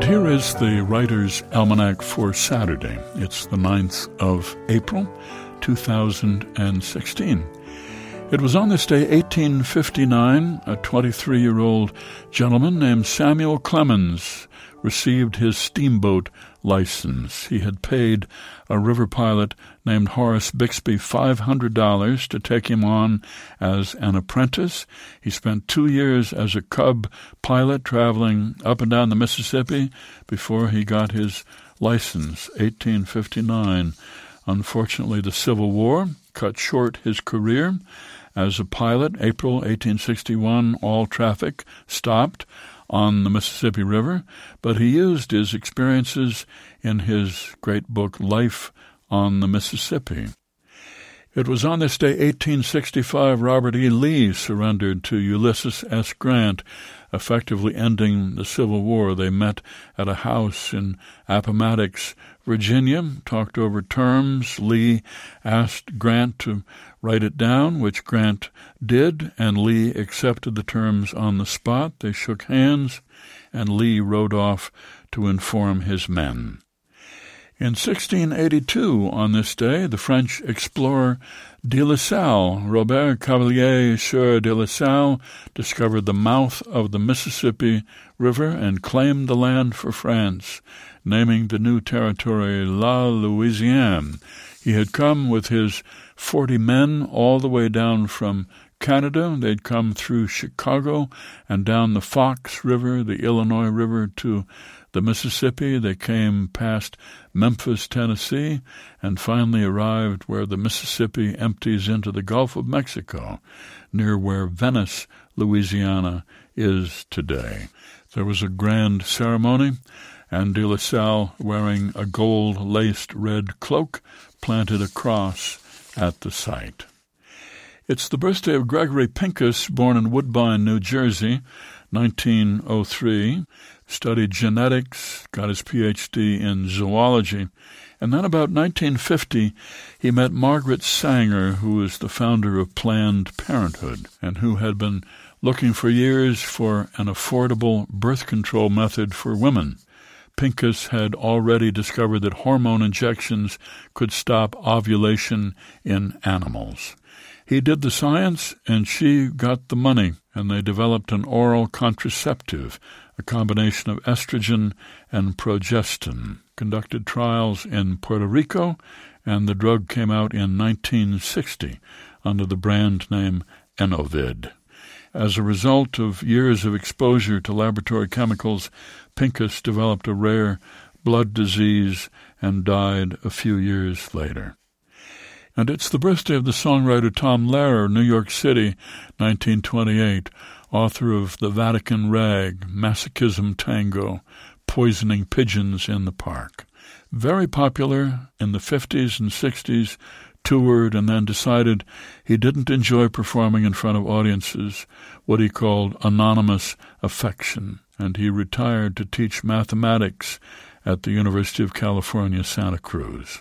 here is the Writer's Almanac for Saturday. It's the 9th of April, 2016. It was on this day, 1859, a 23-year-old gentleman named Samuel Clemens received his steamboat license. He had paid a river pilot named Horace Bixby $500 to take him on as an apprentice. He spent 2 years as a cub pilot traveling up and down the Mississippi before he got his license, 1859. Unfortunately, the Civil War cut short his career as a pilot. April 1861, all traffic stopped on the Mississippi River, but he used his experiences in his great book, Life on the Mississippi. It was on this day, 1865, Robert E. Lee surrendered to Ulysses S. Grant, effectively ending the Civil War. They met at a house in Appomattox, Virginia, talked over terms. Lee asked Grant to write it down, which Grant did, and Lee accepted the terms on the spot. They shook hands, and Lee rode off to inform his men. In 1682, on this day, the French explorer de La Salle, Robert Cavelier Sieur de La Salle, discovered the mouth of the Mississippi River and claimed the land for France, naming the new territory La Louisiane. He had come with his 40 men all the way down from Canada. They'd come through Chicago and down the Fox River, the Illinois River, to the Mississippi. They came past Memphis, Tennessee, and finally arrived where the Mississippi empties into the Gulf of Mexico, near where Venice, Louisiana, is today. There was a grand ceremony, and de La Salle, wearing a gold-laced red cloak, planted a cross at the site. It's the birthday of Gregory Pincus, born in Woodbine, New Jersey, 1903, studied genetics, got his Ph.D. in zoology, and then about 1950 he met Margaret Sanger, who was the founder of Planned Parenthood and who had been looking for years for an affordable birth control method for women. Pincus had already discovered that hormone injections could stop ovulation in animals. He did the science, and she got the money, and they developed an oral contraceptive, a combination of estrogen and progestin, conducted trials in Puerto Rico, and the drug came out in 1960 under the brand name Enovid. As a result of years of exposure to laboratory chemicals, Pincus developed a rare blood disease and died a few years later. And it's the birthday of the songwriter Tom Lehrer, New York City, 1928, author of The Vatican Rag, Masochism Tango, Poisoning Pigeons in the Park. Very popular in the 50s and 60s, toured, and then decided he didn't enjoy performing in front of audiences, what he called anonymous affection, and he retired to teach mathematics at the University of California, Santa Cruz.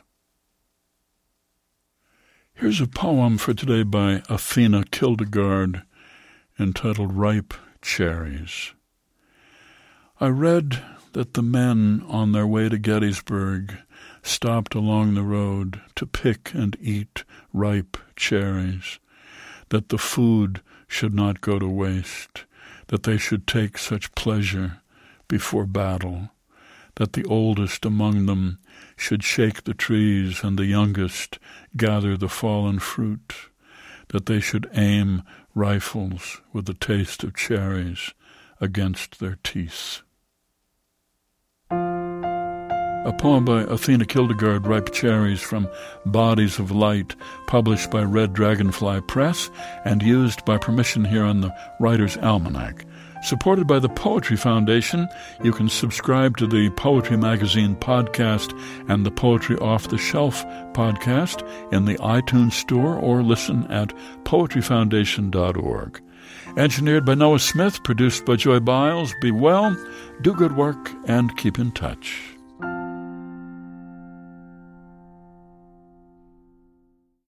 Here's a poem for today by Athena Kildegard entitled Ripe Cherries. I read that the men on their way to Gettysburg stopped along the road to pick and eat ripe cherries, that the food should not go to waste, that they should take such pleasure before battle, that the oldest among them should shake the trees and the youngest gather the fallen fruit, that they should aim rifles with the taste of cherries against their teeth. A poem by Athena Kildegard, Ripe Cherries, from Bodies of Light, published by Red Dragonfly Press and used by permission here on the Writer's Almanac. Supported by the Poetry Foundation, you can subscribe to the Poetry Magazine podcast and the Poetry Off the Shelf podcast in the iTunes Store or listen at poetryfoundation.org. Engineered by Noah Smith, produced by Joy Biles. Be well, do good work, and keep in touch.